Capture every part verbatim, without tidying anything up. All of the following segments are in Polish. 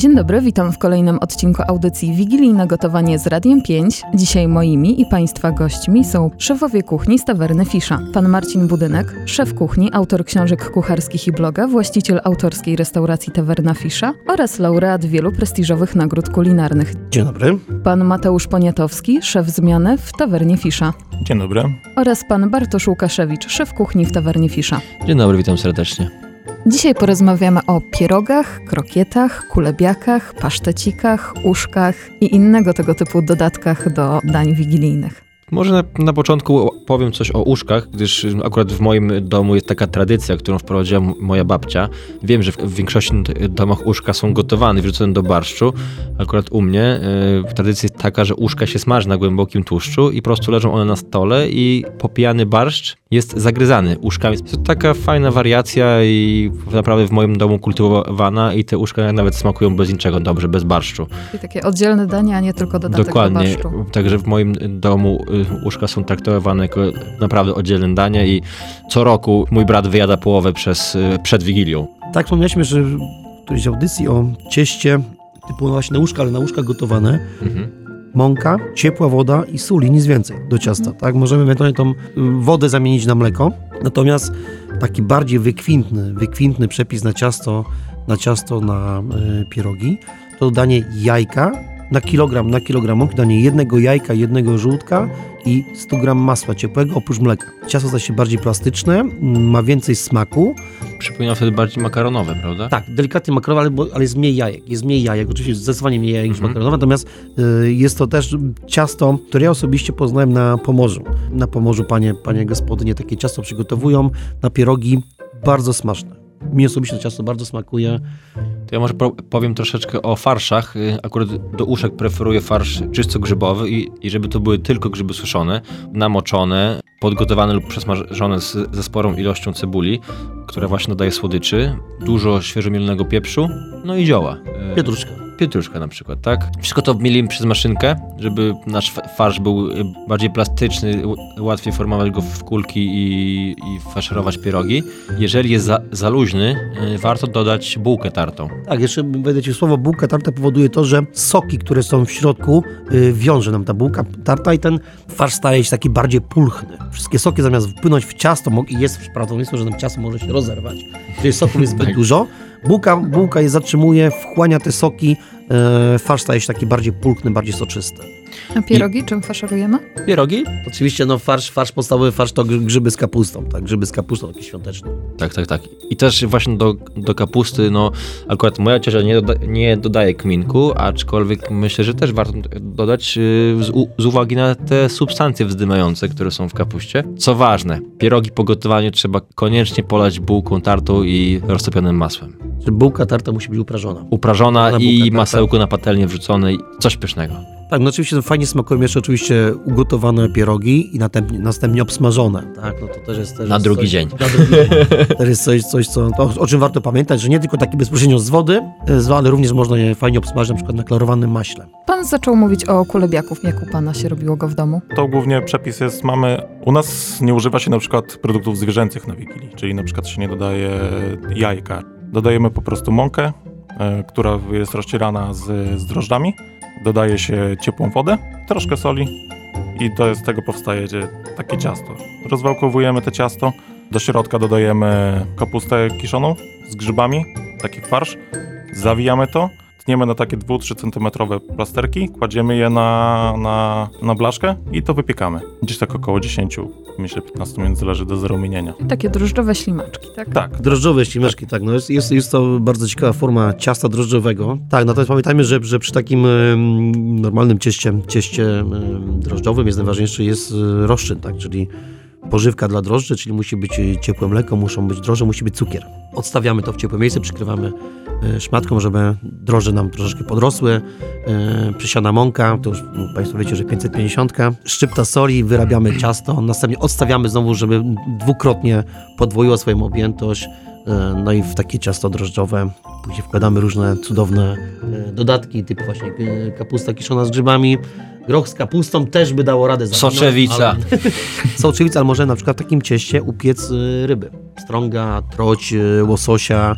Dzień dobry, witam w kolejnym odcinku audycji Wigilijne Gotowanie z Radiem pięć. Dzisiaj moimi i Państwa gośćmi są szefowie kuchni z tawerny Fisza. Pan Marcin Budynek, szef kuchni, autor książek kucharskich i bloga, właściciel autorskiej restauracji Tawerna Fisza oraz laureat wielu prestiżowych nagród kulinarnych. Dzień dobry. Pan Mateusz Poniatowski, szef zmiany w tawernie Fisza. Dzień dobry. Oraz pan Bartosz Łukaszewicz, szef kuchni w tawernie Fisza. Dzień dobry, witam serdecznie. Dzisiaj porozmawiamy o pierogach, krokietach, kulebiakach, pasztecikach, uszkach i innego tego typu dodatkach do dań wigilijnych. Może na, na początku powiem coś o uszkach, gdyż akurat w moim domu jest taka tradycja, którą wprowadziła moja babcia. Wiem, że w, w większości domach uszka są gotowane i wrzucone do barszczu. Akurat u mnie y, tradycja jest taka, że uszka się smaży na głębokim tłuszczu i po prostu leżą one na stole i popijany barszcz jest zagryzany uszkami. Jest to taka fajna wariacja i naprawdę w moim domu kultywowana i te uszka nawet smakują bez niczego dobrze, bez barszczu. I takie oddzielne dania, a nie tylko dodatek Dokładnie. do barszczu. Także w moim domu uszka są traktowane jako naprawdę oddzielne danie i co roku mój brat wyjada połowę przez, przed Wigilią. Tak, wspomnieliśmy, że w którejś audycji o cieście typu właśnie na uszka, ale na uszka gotowane. Mhm. Mąka, ciepła woda i sól i nic więcej do ciasta. Tak? Możemy ewentualnie tą wodę zamienić na mleko. Natomiast taki bardziej wykwintny, wykwintny przepis na ciasto, na ciasto, na y, pierogi, to dodanie jajka na kilogram, na kilogram mąki, danie jednego jajka, jednego żółtka i sto gram masła ciepłego oprócz mleka. Ciasto staje się bardziej plastyczne, ma więcej smaku. Przypomina wtedy bardziej makaronowe, prawda? Tak, delikatnie makaronowe, ale, bo, ale jest mniej jajek. Jest mniej jajek, oczywiście zdecydowanie mniej jajek niż Mhm. makaronowe, natomiast y, jest to też ciasto, które ja osobiście poznałem na Pomorzu. Na Pomorzu panie, panie gospodynie takie ciasto przygotowują na pierogi bardzo smaczne. Mi osobiście to ciasto bardzo smakuje. To ja może powiem troszeczkę o farszach. Akurat do uszek preferuję farsz czysto grzybowy i, i żeby to były tylko grzyby suszone, namoczone, podgotowane lub przesmażone z, ze sporą ilością cebuli, która właśnie dodaje słodyczy, dużo świeżomielonego pieprzu, no i zioła. Pietruszka. Pietruszka na przykład, tak? Wszystko to mielimy przez maszynkę, żeby nasz farsz był bardziej plastyczny, łatwiej formować go w kulki i, i faszerować pierogi. Jeżeli jest za, za luźny, warto dodać bułkę tartą. Tak, jeszcze wejdę ci w słowo, bułka tarta powoduje to, że soki, które są w środku, yy, wiąże nam ta bułka tarta i ten farsz staje się taki bardziej pulchny. Wszystkie soki zamiast wpłynąć w ciasto i jest prawdopodobieństwo, że tam ciasto może się rozerwać. Jeżeli soków jest zbyt Tak. dużo, bułka, bułka je zatrzymuje, wchłania te soki, yy, farsz staje się taki bardziej pulchny, bardziej soczysty. A pierogi I... czym faszerujemy? Pierogi? Oczywiście no farsz, farsz podstawowy, farsz to grzyby z kapustą, tak, grzyby z kapustą, taki świąteczny. Tak, tak, tak. I też właśnie do, do kapusty, no akurat moja ciocia nie, doda, nie dodaje kminku, aczkolwiek myślę, że też warto dodać yy, z, u, z uwagi na te substancje wzdymające, które są w kapuście. Co ważne, pierogi po gotowaniu trzeba koniecznie polać bułką tartą i roztopionym masłem. Bułka tarta musi być uprażona. Uprażona i bułka, masełko na patelnię wrzucone i coś pysznego. Tak, no oczywiście fajnie smakują jeszcze oczywiście ugotowane pierogi i następnie, następnie obsmażone, tak, no to też jest... Też na jest drugi coś, dzień. Na drugi dzień. Też jest coś, coś co, to, o czym warto pamiętać, że nie tylko taki bezpośrednio z wody, ale również można je fajnie obsmażyć na przykład na klarowanym maśle. Pan zaczął mówić o kulebiaków. Jak u pana się robiło go w domu? To głównie przepis jest, mamy, u nas nie używa się na przykład produktów zwierzęcych na Wigilii, czyli na przykład się nie dodaje jajka. Dodajemy po prostu mąkę, y, która jest rozcierana z, z drożdżami. Dodaje się ciepłą wodę, troszkę soli i to z tego powstaje takie ciasto. Rozwałkowujemy to ciasto, do środka dodajemy kapustę kiszoną z grzybami, taki farsz, zawijamy to, tniemy na takie dwa do trzech centymetrowe plasterki, kładziemy je na, na, na blaszkę i to wypiekamy. Gdzieś tak około dziesięć, myślę piętnaście minut, zależy do zarumienienia. Takie drożdżowe ślimaczki, tak? Tak. Drożdżowe ślimeczki, tak, no jest, jest, jest to bardzo ciekawa forma ciasta drożdżowego. Tak, natomiast pamiętajmy, że, że przy takim um, normalnym cieście, cieście um, drożdżowym jest najważniejszy jest um, rozczyn, tak, czyli pożywka dla drożdży, czyli musi być ciepłe mleko, muszą być drożdże, musi być cukier. Odstawiamy to w ciepłe miejsce, przykrywamy szmatką, żeby drożdże nam troszeczkę podrosły. Przysiana mąka, to już Państwo wiecie, że pięćset pięćdziesiąt. Szczypta soli, wyrabiamy ciasto, następnie odstawiamy znowu, żeby dwukrotnie podwoiło swoją objętość. No i w takie ciasto drożdżowe później wkładamy różne cudowne dodatki, typu właśnie kapusta kiszona z grzybami. Groch z kapustą też by dało radę zawinąć. Soczewica. Ale... Soczewica, ale może na przykład w takim cieście upiec ryby. Strąga, troć, łososia,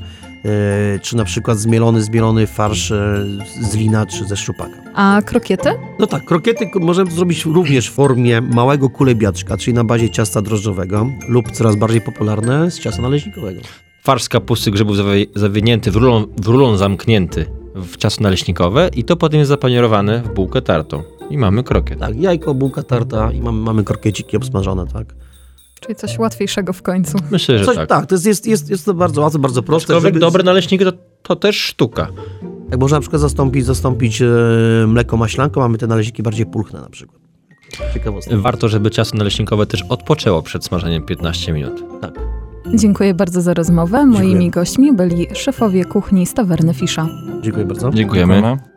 e, czy na przykład zmielony, zmielony farsz e, z lina, czy ze szczupaka. A krokiety? No tak, krokiety k- możemy zrobić również w formie małego kulebiaczka, czyli na bazie ciasta drożdżowego lub coraz bardziej popularne z ciasta naleśnikowego. Farsz z kapusty, grzybów zawi- zawinięty, w rulon, w rulon zamknięty w ciasto naleśnikowe i to potem jest zapanierowane w bułkę tartą. I mamy krokiet. Tak, jajko, bułka tarta i mamy, mamy krokieciki obsmażone, tak? Czyli coś łatwiejszego w końcu. Myślę, że Coś, tak. tak, to jest, jest, jest, jest to bardzo łatwe, bardzo proste. Aczkolwiek żeby- dobre naleśniki to, to też sztuka. Jak można na przykład zastąpić, zastąpić e, mleko maślanką, mamy te naleśniki bardziej pulchne na przykład. Ciekawostka. Warto, żeby ciasto naleśnikowe też odpoczęło przed smażeniem piętnaście minut. Tak. Dziękuję bardzo za rozmowę. Moimi Dziękuję. gośćmi byli szefowie kuchni z Tawerny Fisza. Dziękuję bardzo. Dziękujemy. Dziękujemy.